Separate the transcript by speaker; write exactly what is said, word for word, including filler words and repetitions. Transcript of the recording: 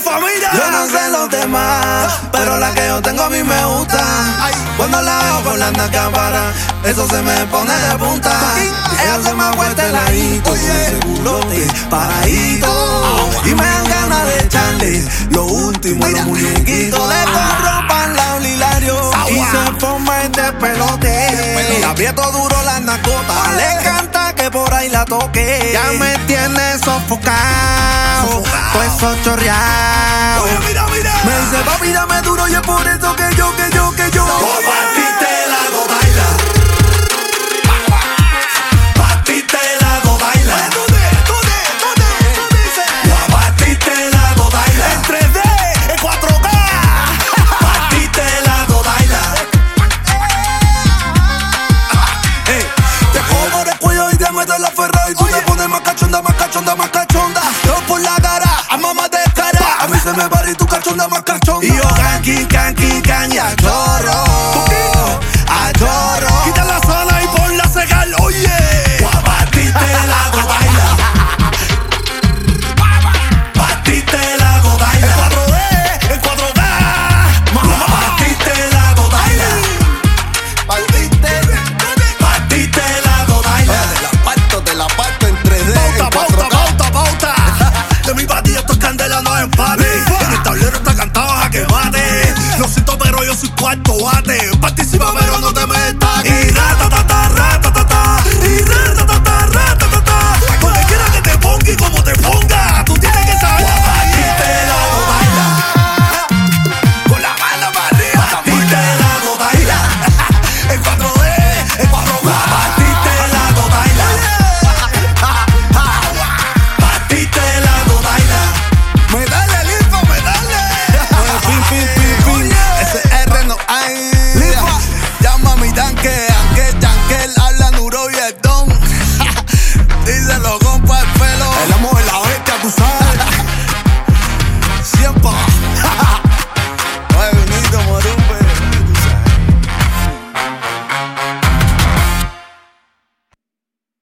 Speaker 1: familia.
Speaker 2: Yo no sé los demás, pero la que yo tengo a mí me gusta. Cuando la veo con la naca para, eso se me pone de punta. Ella se me acuesta el ladito, con ese culote paradito. Y me dan ganas de echarle lo último en los muñequitos. Le corro para el lado hilario y se forma este pelote. Y aprieto duro la nacota, le encanta que por ahí la toque. Ya me tiene sofocado, pues chorreado.
Speaker 1: Mira, mira.
Speaker 2: Me dice papi dame duro y es por eso que yo, que yo, que yo.
Speaker 1: Pa' ti te la hago baila. Pa' ti te la hago baila. Pa' ti te la hago baila. En tres D, en cuatro K. Pa' ti te la hago baila.
Speaker 2: Hey, te pongo de cuello y te meto en la ferra y tú te pones más cachonda, más cachonda, más cachonda. Yo por la cara, a mamá de cara. A mí se me para y tu cachonda más cachonda. Y yo canqui, canqui, caña, chorro.